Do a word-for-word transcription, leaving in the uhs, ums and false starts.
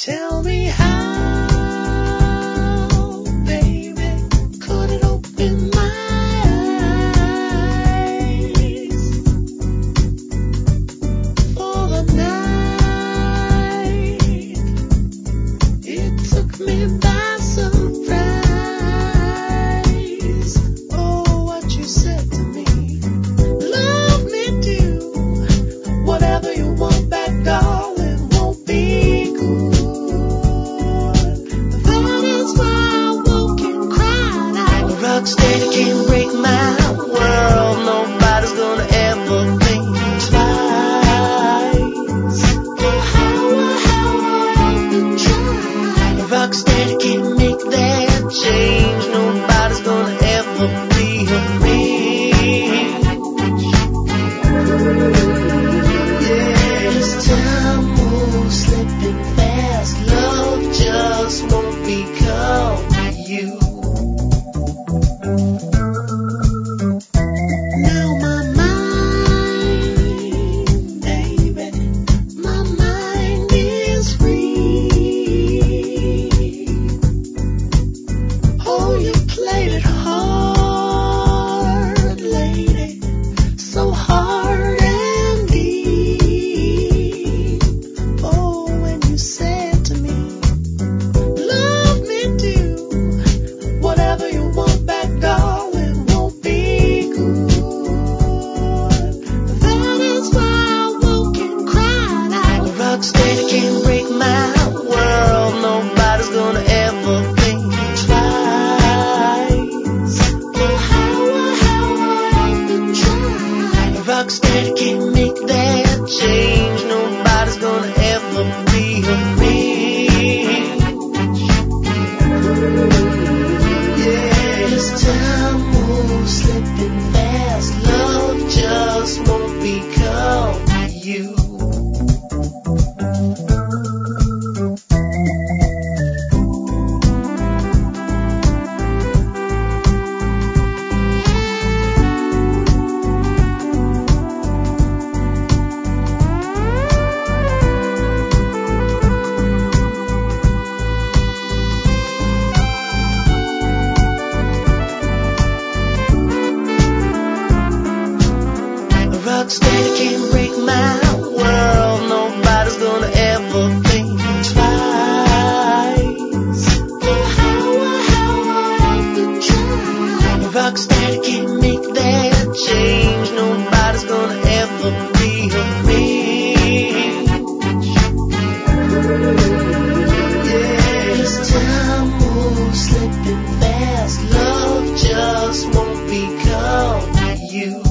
Tell me how, baby, could it open my eyes for the night? It took me by surprise. Oh, what you said to me. Love me, do whatever you want back, darling, won't be good. That is why I woke and cried. I'm a rock steady, can't break my world. Nobody's gonna ever think twice. Oh, how, how I've been trying. A rock steady can't make that change. Nobody's gonna ever be a rich. Yeah, as time moves, slipping fast, love just won't become you. Now my mind, baby, my mind is free. Oh, you played it hard, lady, so hard and deep. Oh, when you said to me, love me, do whatever you want back, darling, won't be good. That is why I woke and cried. I'm a rock steady, can't break my world. Nobody's gonna ever think twice. Oh, how, how I've been trying. A rock steady can't make that change. Nobody's gonna ever be a rich. Yeah, as time moves, slipping fast, love just won't become you. A rock steady can't break my world. Nobody's gonna ever think twice. Oh, how, how I've been trying. A rock steady can't make that change. Nobody's gonna ever be a rich. Yeah, as time moves, slipping fast, love just won't become you.